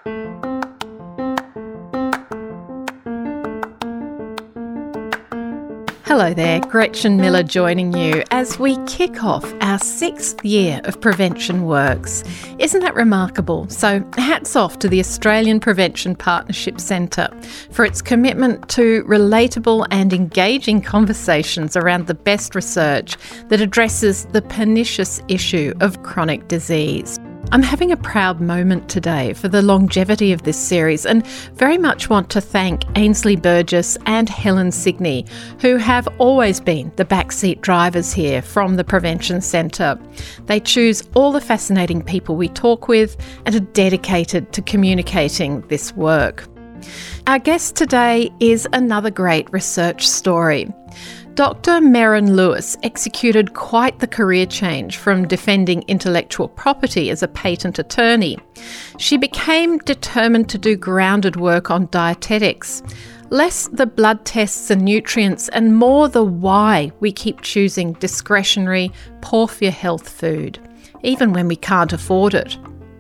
Hello there, Gretchen Miller joining you as we kick off our 6th year of Prevention Works. Isn't that remarkable? So hats off to the Australian Prevention Partnership Centre for its commitment to relatable and engaging conversations around the best research that addresses the pernicious issue of chronic disease. I'm having a proud moment today for the longevity of this series and very much want to thank Ainsley Burgess and Helen Signey, who have always been the backseat drivers here from the Prevention Centre. They choose all the fascinating people we talk with and are dedicated to communicating this work. Our guest today is another great research story. Dr. Merryn Lewis executed quite the career change from defending intellectual property as a patent attorney. She became determined to do grounded work on dietetics, less the blood tests and nutrients and more the why we keep choosing discretionary, poor-for-your-health food, even when we can't afford it.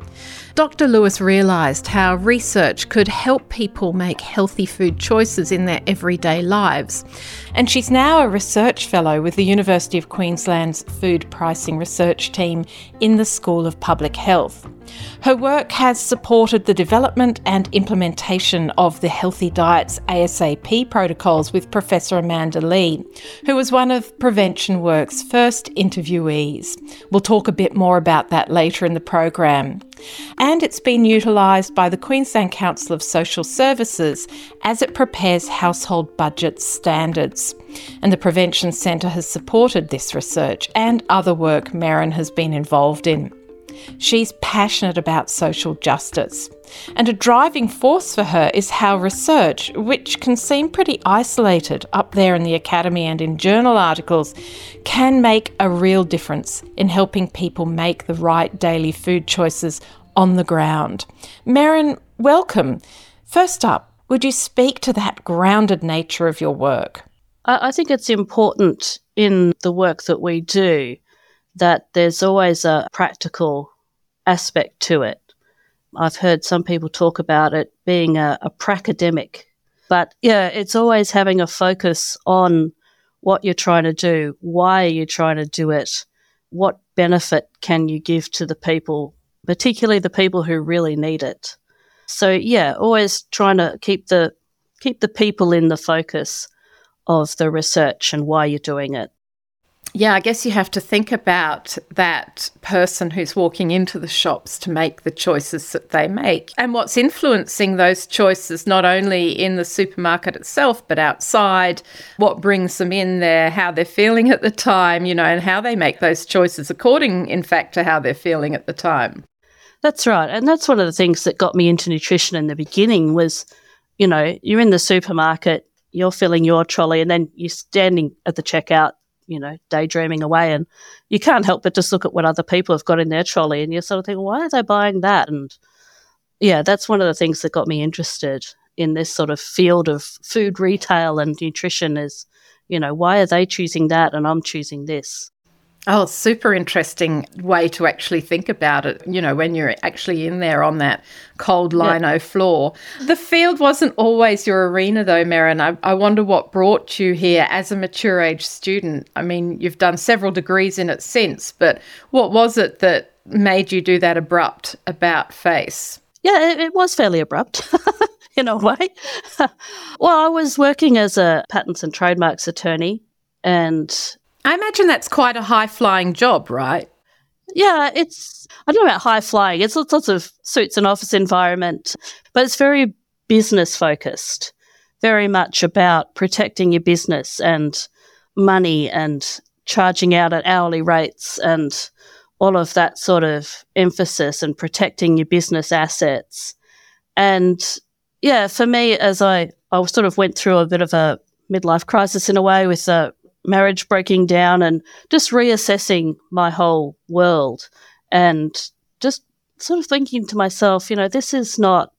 Dr. Lewis realised how research could help people make healthy food choices in their everyday lives, and she's now a research fellow with the University of Queensland's Food Pricing Research Team in the School of Public Health. Her work has supported the development and implementation of the Healthy Diets ASAP protocols with Professor Amanda Lee, who was one of Prevention Works' first interviewees. We'll talk a bit more about that later in the program. And it's been utilised by the Queensland Council of Social Services as it prepares household budget standards. And the Prevention Centre has supported this research and other work Merryn has been involved in. She's passionate about social justice, and a driving force for her is how research, which can seem pretty isolated up there in the academy and in journal articles, can make a real difference in helping people make the right daily food choices on the ground. Merryn, welcome. First up, would you speak to that grounded nature of your work? I think it's important in the work that we do that there's always a practical aspect to it. I've heard some people talk about it being a pracademic, but yeah, it's always having a focus on what you're trying to do, why are you trying to do it, what benefit can you give to the people, particularly the people who really need it. So yeah, always trying to keep the people in the focus of the research and why you're doing it. Yeah, I guess you have to think about that person who's walking into the shops to make the choices that they make and what's influencing those choices, not only in the supermarket itself, but outside, what brings them in there, how they're feeling at the time, and how they make those choices according, in fact, to how they're feeling at the time. That's right. And that's one of the things that got me into nutrition in the beginning was, you're in the supermarket, you're filling your trolley, and then you're standing at the checkout, daydreaming away, and you can't help but just look at what other people have got in their trolley, and you sort of think, why are they buying that? And yeah, that's one of the things that got me interested in this sort of field of food retail and nutrition is, why are they choosing that and I'm choosing this? Oh, super interesting way to actually think about it, when you're actually in there on that cold lino floor. The field wasn't always your arena though, Merryn. I wonder what brought you here as a mature age student. I mean, you've done several degrees in it since, but what was it that made you do that abrupt about face? Yeah, it was fairly abrupt. In a way. Well, I was working as a patents and trademarks attorney, and I imagine that's quite a high-flying job, right? Yeah, I don't know about high-flying. It's lots of suits and office environment, but it's very business-focused, very much about protecting your business and money and charging out at hourly rates and all of that sort of emphasis and protecting your business assets. And yeah, for me, as I sort of went through a bit of a midlife crisis in a way with marriage breaking down and just reassessing my whole world and just sort of thinking to myself, this is not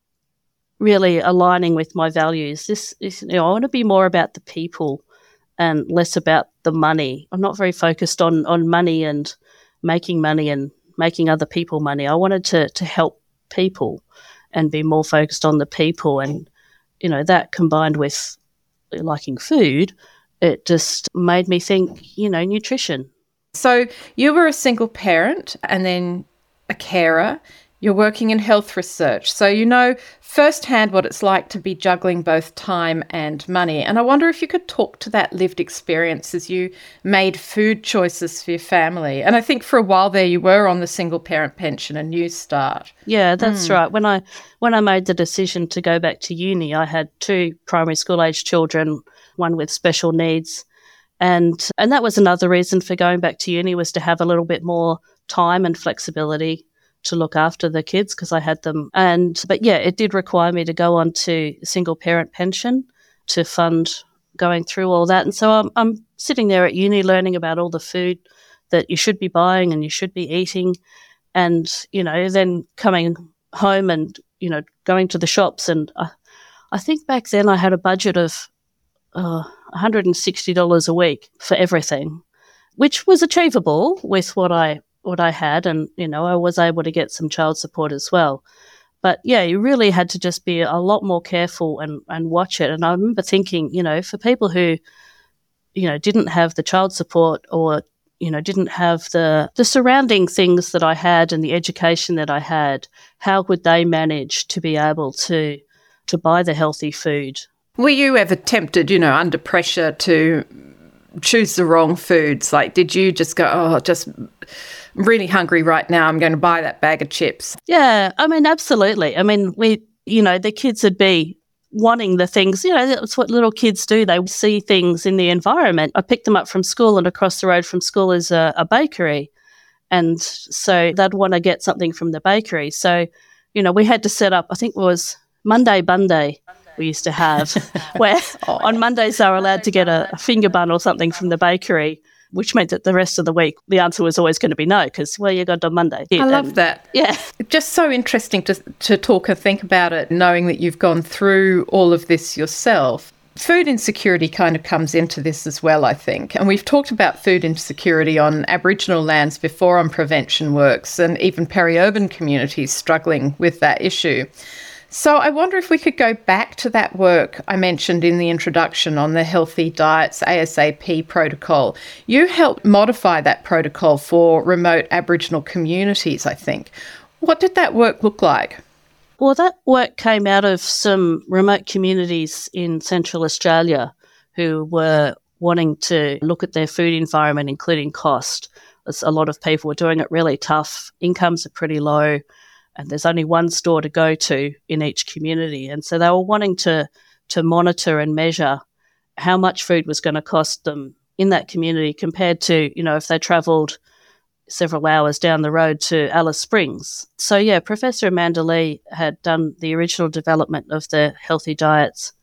really aligning with my values. This is, I want to be more about the people and less about the money. I'm not very focused on money and making other people money. I wanted to help people and be more focused on the people. And, that combined with liking food, it just made me think, nutrition. So you were a single parent and then a carer. You're working in health research, so you know firsthand what it's like to be juggling both time and money. And I wonder if you could talk to that lived experience as you made food choices for your family. And I think for a while there you were on the single parent pension, a new start. Yeah, that's right. When I made the decision to go back to uni, I had 2 primary school age children, one with special needs. And that was another reason for going back to uni, was to have a little bit more time and flexibility to look after the kids because I had them. But yeah, it did require me to go on to single parent pension to fund going through all that. And so I'm sitting there at uni learning about all the food that you should be buying and you should be eating. And, then coming home and, going to the shops. And I think back then I had a budget of $160 a week for everything, which was achievable with what I had. And, I was able to get some child support as well. But yeah, you really had to just be a lot more careful and watch it. And I remember thinking, for people who, didn't have the child support or, didn't have the surrounding things that I had and the education that I had, how would they manage to be able to buy the healthy food? Were you ever tempted, under pressure to choose the wrong foods? Like, did you just go, just really hungry right now, I'm going to buy that bag of chips? Yeah, absolutely. The kids would be wanting the things, that's what little kids do. They see things in the environment. I picked them up from school, and across the road from school is a bakery. And so they'd want to get something from the bakery. So, we had to set up, I think it was Monday Bunday we used to have, where on Mondays they were allowed to get a finger bun or something from the bakery, which meant that the rest of the week the answer was always going to be no, because, you got on Monday. I love that. Yeah. Just so interesting to talk and think about it, knowing that you've gone through all of this yourself. Food insecurity kind of comes into this as well, I think. And we've talked about food insecurity on Aboriginal lands before on Prevention Works, and even peri-urban communities struggling with that issue. So I wonder if we could go back to that work I mentioned in the introduction on the Healthy Diets ASAP protocol. You helped modify that protocol for remote Aboriginal communities, I think. What did that work look like? Well, that work came out of some remote communities in Central Australia who were wanting to look at their food environment, including cost. As a lot of people were doing it really tough. Incomes are pretty low, and there's only one store to go to in each community. And so they were wanting to monitor and measure how much food was going to cost them in that community compared to, if they travelled several hours down the road to Alice Springs. So, yeah, Professor Amanda Lee had done the original development of the Healthy Diets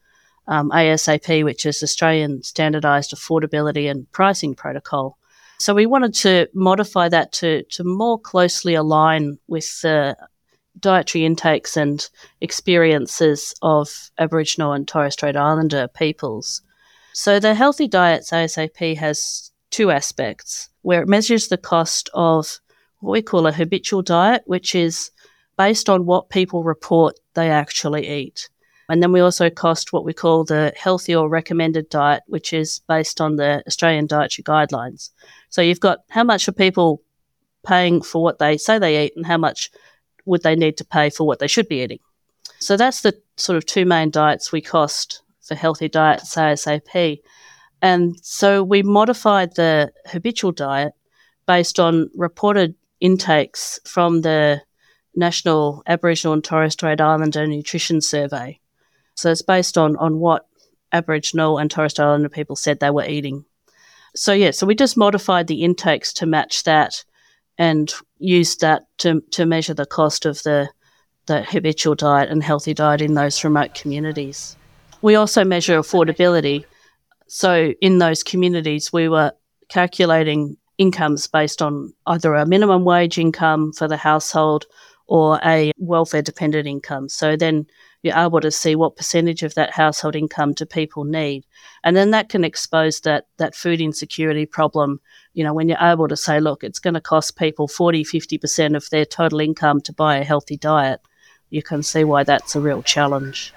ASAP, which is Australian Standardised Affordability and Pricing Protocol. So we wanted to modify that to more closely align with the dietary intakes and experiences of Aboriginal and Torres Strait Islander peoples. So the Healthy Diets ASAP has 2 aspects, where it measures the cost of what we call a habitual diet, which is based on what people report they actually eat. And then we also cost what we call the healthy or recommended diet, which is based on the Australian Dietary Guidelines. So you've got how much are people paying for what they say they eat and how much would they need to pay for what they should be eating. So that's the sort of 2 main diets we cost for Healthy Diets ASAP. And so we modified the habitual diet based on reported intakes from the National Aboriginal and Torres Strait Islander Nutrition Survey. So it's based on what Aboriginal and Torres Strait Islander people said they were eating. So we just modified the intakes to match that and used that to measure the cost of the habitual diet and healthy diet in those remote communities. We also measure affordability. So in those communities, we were calculating incomes based on either a minimum wage income for the household or a welfare-dependent income. So then you're able to see what percentage of that household income do people need. And then that can expose that food insecurity problem, when you're able to say, look, it's going to cost people 40, 50% of their total income to buy a healthy diet. you can see why that's a real challenge.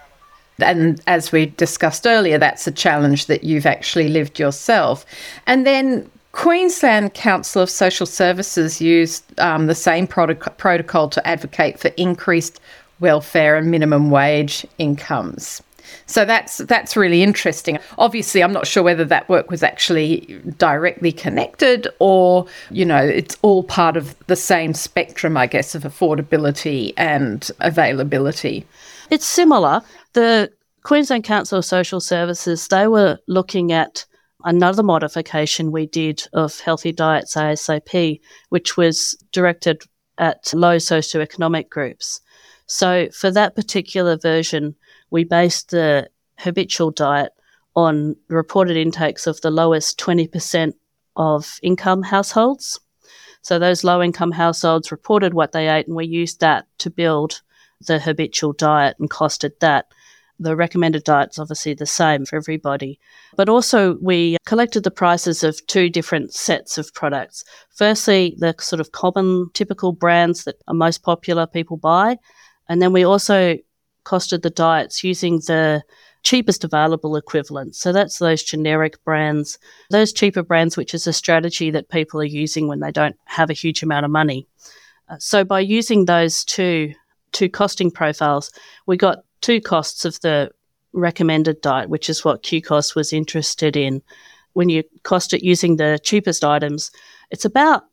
And as we discussed earlier, that's a challenge that you've actually lived yourself. And then Queensland Council of Social Services used the same protocol to advocate for increased welfare and minimum wage incomes. So that's really interesting. Obviously, I'm not sure whether that work was actually directly connected or, it's all part of the same spectrum, I guess, of affordability and availability. It's similar. The Queensland Council of Social Services, they were looking at another modification we did of Healthy Diets ASAP, which was directed at low socioeconomic groups. So for that particular version, we based the habitual diet on reported intakes of the lowest 20% of income households. So those low-income households reported what they ate, and we used that to build the habitual diet and costed that. The recommended diet's obviously the same for everybody. But also we collected the prices of two different sets of products. Firstly, the sort of common, typical brands that are most popular people buy. And then we also costed the diets using the cheapest available equivalent. So that's those generic brands, those cheaper brands, which is a strategy that people are using when they don't have a huge amount of money. So by using those two costing profiles, we got two costs of the recommended diet, which is what QCOSS was interested in. When you cost it using the cheapest items, it's about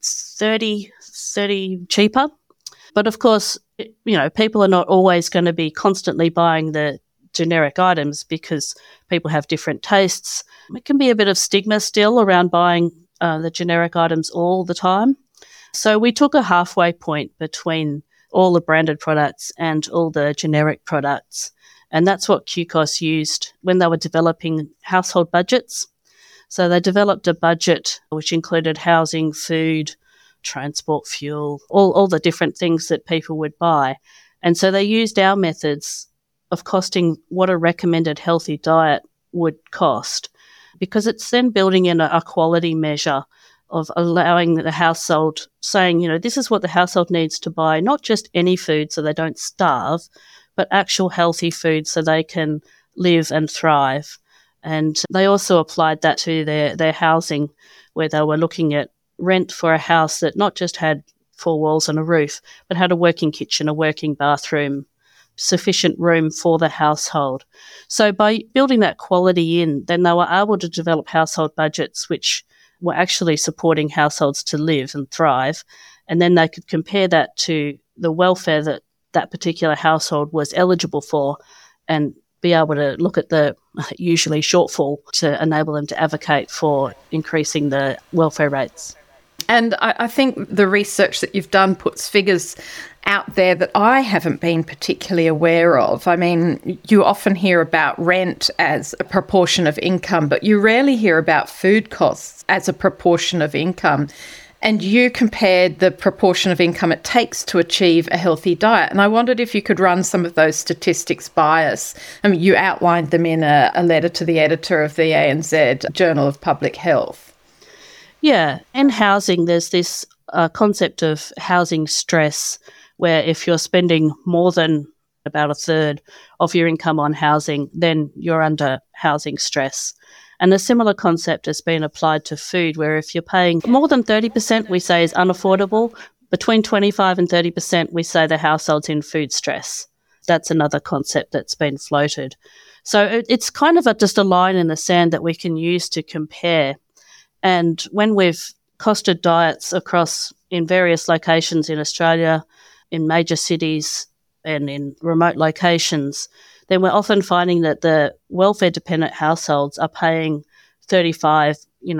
30 cheaper. But of course, people are not always going to be constantly buying the generic items because people have different tastes. It can be a bit of stigma still around buying the generic items all the time. So we took a halfway point between all the branded products and all the generic products. And that's what QCOSS used when they were developing household budgets. So they developed a budget which included housing, food, transport, fuel, all the different things that people would buy. And so they used our methods of costing what a recommended healthy diet would cost, because it's then building in a quality measure of allowing the household, saying, this is what the household needs to buy, not just any food so they don't starve, but actual healthy food so they can live and thrive. And they also applied that to their housing, where they were looking at rent for a house that not just had four walls and a roof, but had a working kitchen, a working bathroom, sufficient room for the household. So by building that quality in, then they were able to develop household budgets which were actually supporting households to live and thrive. And then they could compare that to the welfare that that particular household was eligible for and be able to look at the usually shortfall to enable them to advocate for increasing the welfare rates. And I think the research that you've done puts figures out there that I haven't been particularly aware of. I mean, you often hear about rent as a proportion of income, but you rarely hear about food costs as a proportion of income. And you compared the proportion of income it takes to achieve a healthy diet. And I wondered if you could run some of those statistics by us. I mean, you outlined them in a letter to the editor of the ANZ Journal of Public Health. Yeah, in housing, there's this concept of housing stress, where if you're spending more than about a third of your income on housing, then you're under housing stress. And a similar concept has been applied to food, where if you're paying more than 30%, we say is unaffordable. Between 25 and 30%, we say the household's in food stress. That's another concept that's been floated. So it's kind of just a line in the sand that we can use to compare. And when we've costed diets across in various locations in Australia, in major cities and in remote locations, then we're often finding that the welfare-dependent households are paying 35,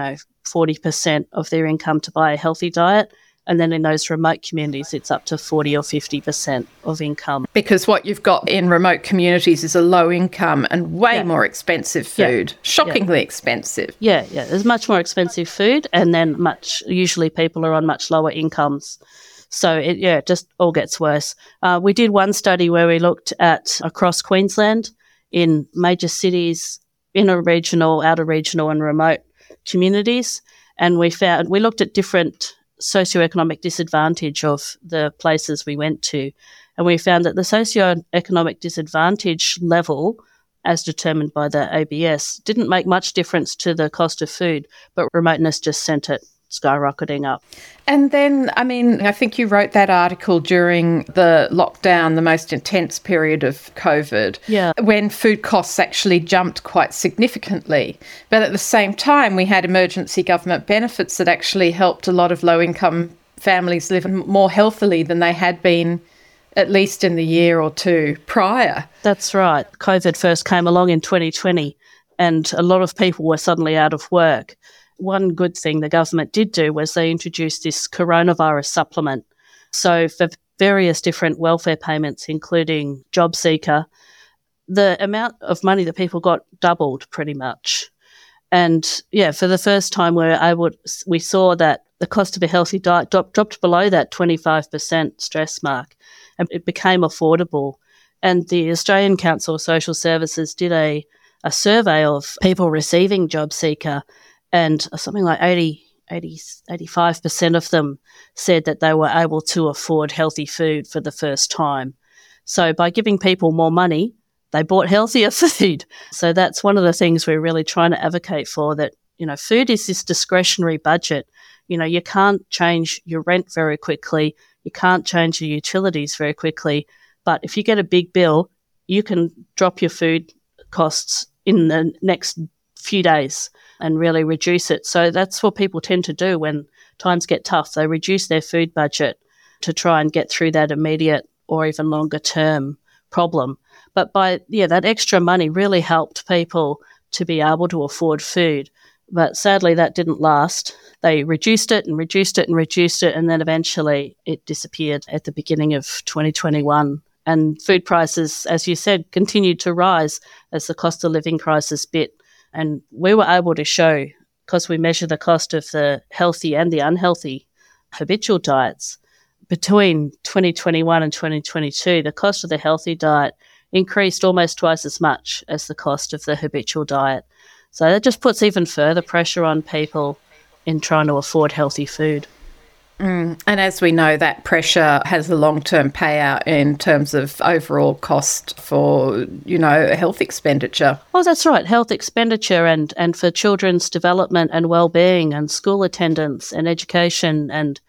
40% of their income to buy a healthy diet. And then in those remote communities, it's up to 40 or 50% of income. Because what you've got in remote communities is a low income and way more expensive food, shockingly expensive. Yeah, there's much more expensive food, and then usually people are on much lower incomes. So it just all gets worse. We did one study where we looked at across Queensland in major cities, inner regional, outer regional and remote communities. And we looked at different socioeconomic disadvantage of the places we went to. And we found that the socioeconomic disadvantage level, as determined by the ABS, didn't make much difference to the cost of food, but remoteness just sent it skyrocketing up. And then, I think you wrote that article during the lockdown, the most intense period of COVID, when food costs actually jumped quite significantly. But at the same time, we had emergency government benefits that actually helped a lot of low-income families live more healthily than they had been at least in the year or two prior. That's right. COVID first came along in 2020 and a lot of people were suddenly out of work. One good thing the government did do was they introduced this coronavirus supplement. So for various different welfare payments, including JobSeeker, the amount of money that people got doubled pretty much. And for the first time we saw that the cost of a healthy diet dropped below that 25% stress mark, and it became affordable. And the Australian Council of Social Services did a survey of people receiving JobSeeker, and something like 85% of them said that they were able to afford healthy food for the first time. So by giving people more money, they bought healthier food. So that's one of the things we're really trying to advocate for, that, food is this discretionary budget. You can't change your rent very quickly. You can't change your utilities very quickly. But if you get a big bill, you can drop your food costs in the next few days and really reduce it. So that's what people tend to do when times get tough. They reduce their food budget to try and get through that immediate or even longer term problem. But that extra money really helped people to be able to afford food. But sadly, that didn't last. They reduced it and reduced it and reduced it, and then eventually it disappeared at the beginning of 2021. And food prices, as you said, continued to rise as the cost of living crisis bit. And we were able to show, because we measure the cost of the healthy and the unhealthy habitual diets, between 2021 and 2022, the cost of the healthy diet increased almost twice as much as the cost of the habitual diet. So that just puts even further pressure on people in trying to afford healthy food. And as we know, that pressure has a long-term payout in terms of overall cost for, health expenditure. Oh, that's right. Health expenditure and for children's development and well-being and school attendance and education and,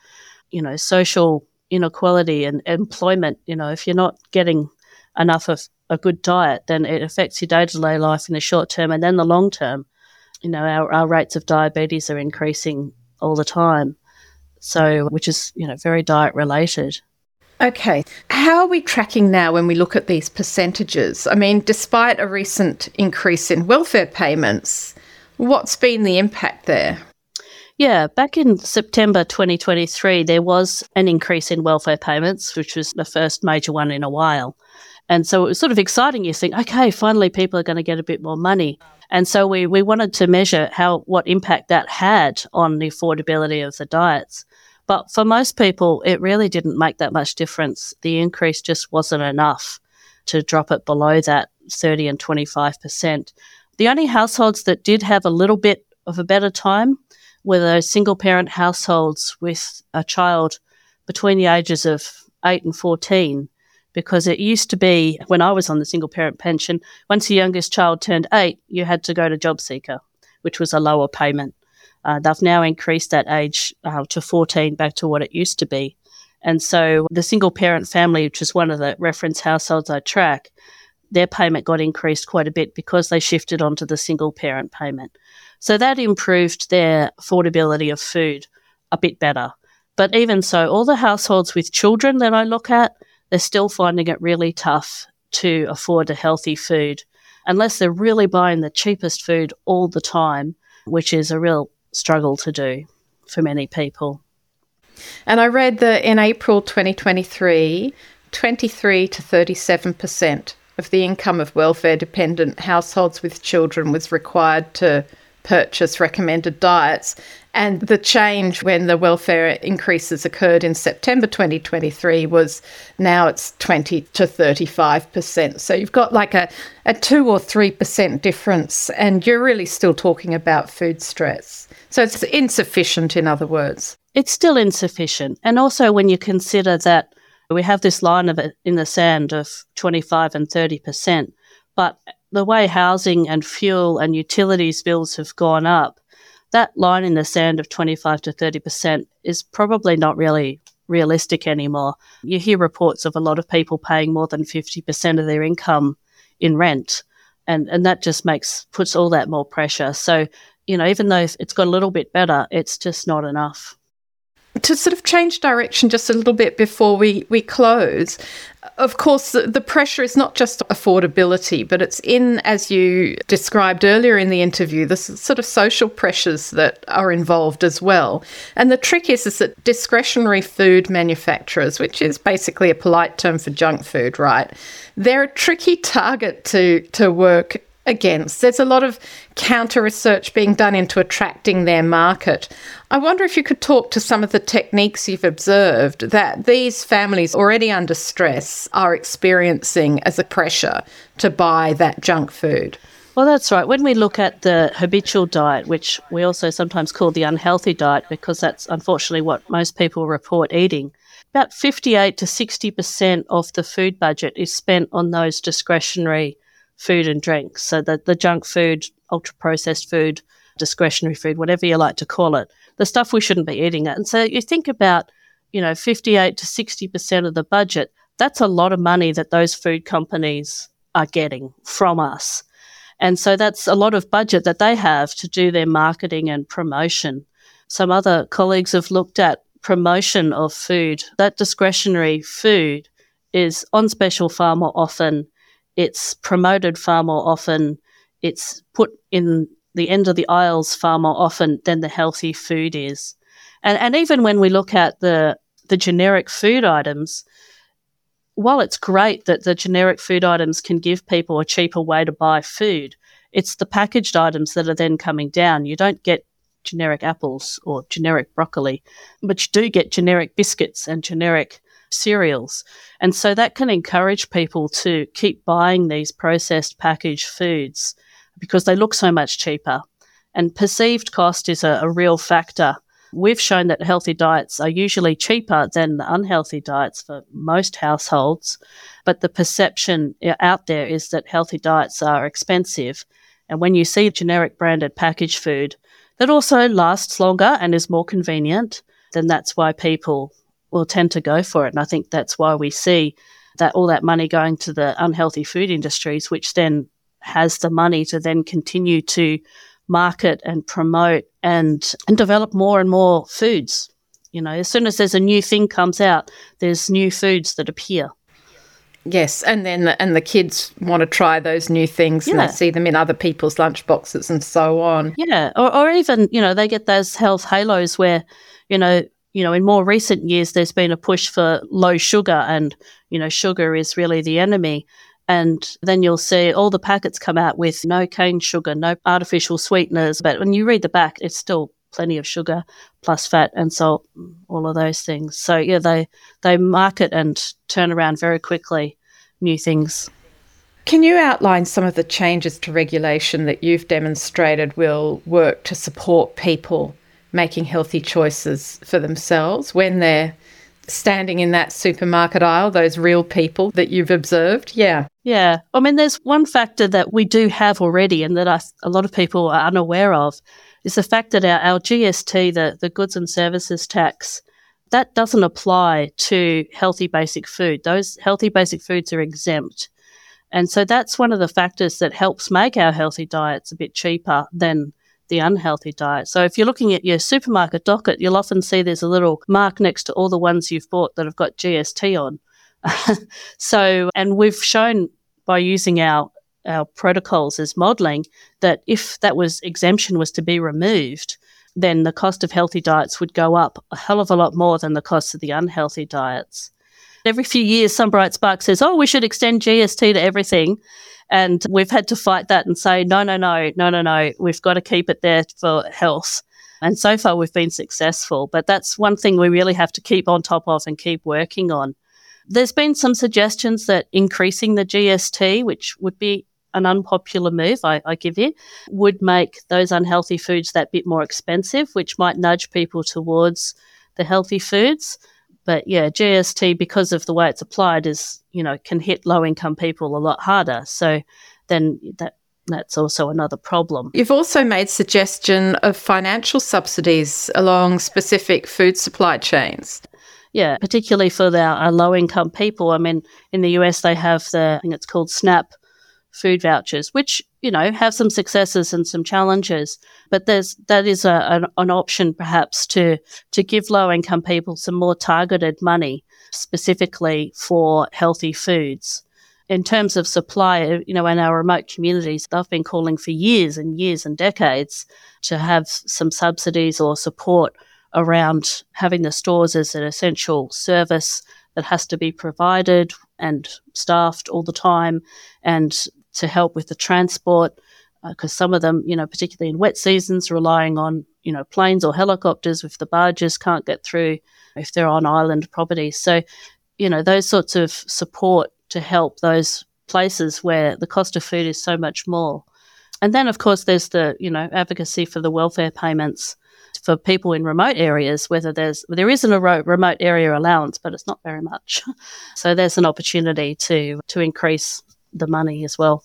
social inequality and employment. If you're not getting enough of a good diet, then it affects your day-to-day life in the short term and then the long term. Our rates of diabetes are increasing all the time. So, which is, very diet related. Okay. How are we tracking now when we look at these percentages? Despite a recent increase in welfare payments, what's been the impact there? Yeah, back in September 2023, there was an increase in welfare payments, which was the first major one in a while. And so it was sort of exciting. You think, okay, finally people are going to get a bit more money. And so we wanted to measure what impact that had on the affordability of the diets. But for most people, it really didn't make that much difference. The increase just wasn't enough to drop it below that 30 and 25%. The only households that did have a little bit of a better time were those single-parent households with a child between the ages of 8 and 14, because it used to be, when I was on the single-parent pension, once your youngest child turned 8, you had to go to JobSeeker, which was a lower payment. They've now increased that age to 14, back to what it used to be. And so the single-parent family, which is one of the reference households I track, their payment got increased quite a bit because they shifted onto the single-parent payment. So that improved their affordability of food a bit better. But even so, all the households with children that I look at, they're still finding it really tough to afford a healthy food unless they're really buying the cheapest food all the time, which is a real struggle to do for many people. And I read that in April 2023, 23 to 37% of the income of welfare-dependent households with children was required to purchase recommended diets. And the change when the welfare increases occurred in September 2023 was now it's 20 to 35%. So you've got like a 2 or 3% difference, and you're really still talking about food stress. So it's insufficient, in other words. It's still insufficient. And also when you consider that, We have this line of it in the sand of 25 and 30%, but the way housing and fuel and utilities bills have gone up, that line in the sand of 25 to 30% is probably not really realistic anymore. You hear reports of a lot of people paying more than 50% of their income in rent, and that just puts all that more pressure. So, even though it's got a little bit better, it's just not enough. To sort of change direction just a little bit before we close, of course, the pressure is not just affordability, but it's in, as you described earlier in the interview, the sort of social pressures that are involved as well. And the trick is that discretionary food manufacturers, which is basically a polite term for junk food, right? They're a tricky target to work against. There's a lot of counter research being done into attracting their market. I wonder if you could talk to some of the techniques you've observed that these families already under stress are experiencing as a pressure to buy that junk food. Well, that's right. When we look at the habitual diet, which we also sometimes call the unhealthy diet, because that's unfortunately what most people report eating, about 58 to 60% of the food budget is spent on those discretionary food and drinks. So the junk food, ultra-processed food, discretionary food, whatever you like to call it, the stuff we shouldn't be eating. And so you think about, 58 to 60% of the budget, that's a lot of money that those food companies are getting from us. And so that's a lot of budget that they have to do their marketing and promotion. Some other colleagues have looked at promotion of food. That discretionary food is on special far more often. It's promoted far more often. It's put in the end of the aisles far more often than the healthy food is. And even when we look at the generic food items, while it's great that the generic food items can give people a cheaper way to buy food, it's the packaged items that are then coming down. You don't get generic apples or generic broccoli, but you do get generic biscuits and generic cereals. And so that can encourage people to keep buying these processed packaged foods because they look so much cheaper. And perceived cost is a real factor. We've shown that healthy diets are usually cheaper than the unhealthy diets for most households, but the perception out there is that healthy diets are expensive. And when you see generic branded packaged food that also lasts longer and is more convenient, then that's why people will tend to go for it. And I think that's why we see that all that money going to the unhealthy food industries, which then has the money to then continue to market and promote and develop more and more foods. As soon as there's a new thing comes out, there's new foods that appear. Yes, and the kids want to try those new things and they see them in other people's lunchboxes and so on. Yeah, or even, they get those health halos where, in more recent years, there's been a push for low sugar and, sugar is really the enemy. And then you'll see all the packets come out with no cane sugar, no artificial sweeteners. But when you read the back, it's still plenty of sugar plus fat and salt, all of those things. So, they market and turn around very quickly new things. Can you outline some of the changes to regulation that you've demonstrated will work to support people making healthy choices for themselves when they're standing in that supermarket aisle, those real people that you've observed? Yeah. I mean, there's one factor that we do have already and that a lot of people are unaware of is the fact that our GST, the goods and services tax, that doesn't apply to healthy basic food. Those healthy basic foods are exempt. And so that's one of the factors that helps make our healthy diets a bit cheaper than the unhealthy diet. So if you're looking at your supermarket docket, you'll often see there's a little mark next to all the ones you've bought that have got GST on. And we've shown by using our protocols as modelling that if that exemption was to be removed, then the cost of healthy diets would go up a hell of a lot more than the cost of the unhealthy diets. Every few years, some bright spark says, we should extend GST to everything. And we've had to fight that and say, no, we've got to keep it there for health. And so far we've been successful, but that's one thing we really have to keep on top of and keep working on. There's been some suggestions that increasing the GST, which would be an unpopular move, I give you, would make those unhealthy foods that bit more expensive, which might nudge people towards the healthy foods. But yeah, GST, because of the way it's applied, is, can hit low-income people a lot harder. So then that's also another problem. You've also made suggestion of financial subsidies along specific food supply chains. Yeah, particularly for our low-income people. I mean, in the US, they have I think it's called SNAP food vouchers, which, have some successes and some challenges. But that is an option perhaps to give low-income people some more targeted money specifically for healthy foods. In terms of supply, in our remote communities, they've been calling for years and years and decades to have some subsidies or support around having the stores as an essential service that has to be provided and staffed all the time, and to help with the transport, because some of them, particularly in wet seasons, relying on, planes or helicopters if the barges can't get through, if they're on island properties. So, those sorts of support to help those places where the cost of food is so much more. And then, of course, there's the, advocacy for the welfare payments for people in remote areas, there isn't a remote area allowance, but it's not very much. So there's an opportunity to increase the money as well.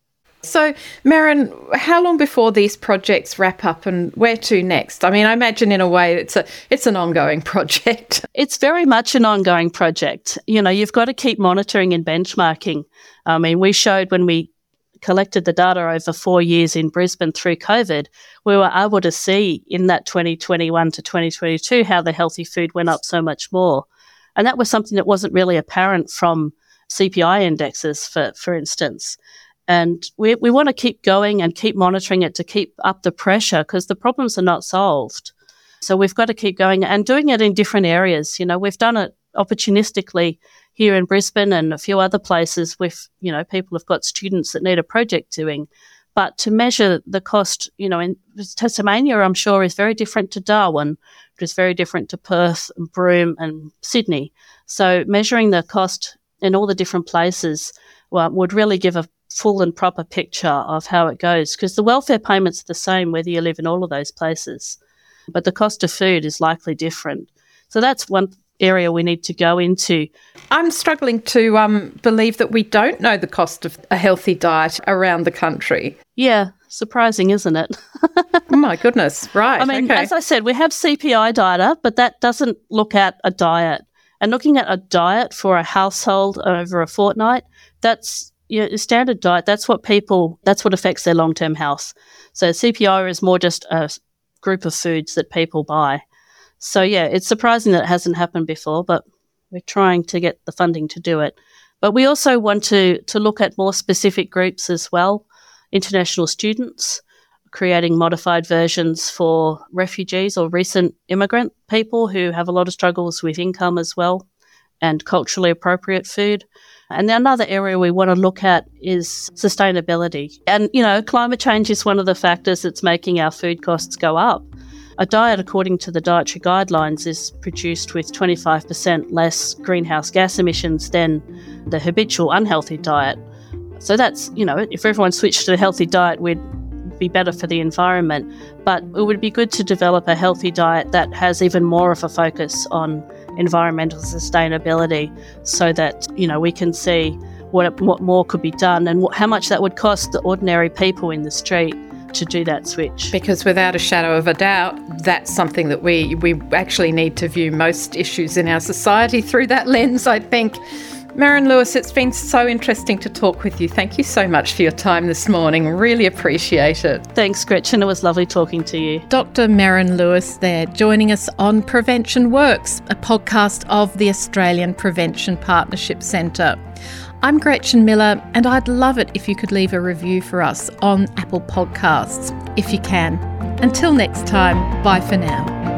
So, Merryn, how long before these projects wrap up and where to next? I mean, I imagine in a way it's an ongoing project. It's very much an ongoing project. You've got to keep monitoring and benchmarking. I mean, we showed when we collected the data over 4 years in Brisbane through COVID, we were able to see in that 2021 to 2022 how the healthy food went up so much more. And that was something that wasn't really apparent from CPI indexes, for instance. And we want to keep going and keep monitoring it to keep up the pressure, because the problems are not solved. So we've got to keep going and doing it in different areas. We've done it opportunistically here in Brisbane and a few other places with, people have got students that need a project doing. But to measure the cost, in Tasmania, I'm sure, is very different to Darwin, which is very different to Perth and Broome and Sydney. So measuring the cost in all the different places would really give a full and proper picture of how it goes, because the welfare payments are the same whether you live in all of those places, but the cost of food is likely different. So that's one area we need to go into. I'm struggling to believe that we don't know the cost of a healthy diet around the country. Yeah, surprising, isn't it? Oh my goodness, right. I mean, okay. As I said, we have CPI data, but that doesn't look at a diet. And looking at a diet for a household over a fortnight, that's a standard diet. That's what affects their long-term health. So CPI is more just a group of foods that people buy. So yeah, it's surprising that it hasn't happened before, but we're trying to get the funding to do it. But we also want to look at more specific groups as well. International students, creating modified versions for refugees or recent immigrant people who have a lot of struggles with income as well, and culturally appropriate food. And another area we want to look at is sustainability. And, climate change is one of the factors that's making our food costs go up. A diet, according to the dietary guidelines, is produced with 25% less greenhouse gas emissions than the habitual unhealthy diet. So that's, if everyone switched to a healthy diet, we'd be better for the environment. But it would be good to develop a healthy diet that has even more of a focus on environmental sustainability, so that, we can see what more could be done and how much that would cost the ordinary people in the street to do that switch. Because without a shadow of a doubt, that's something that we actually need to view most issues in our society through that lens, I think. Merryn Lewis, it's been so interesting to talk with you. Thank you so much for your time this morning. Really appreciate it. Thanks, Gretchen. It was lovely talking to you. Dr. Merryn Lewis there, joining us on Prevention Works, a podcast of the Australian Prevention Partnership Centre. I'm Gretchen Miller, and I'd love it if you could leave a review for us on Apple Podcasts, if you can. Until next time, bye for now.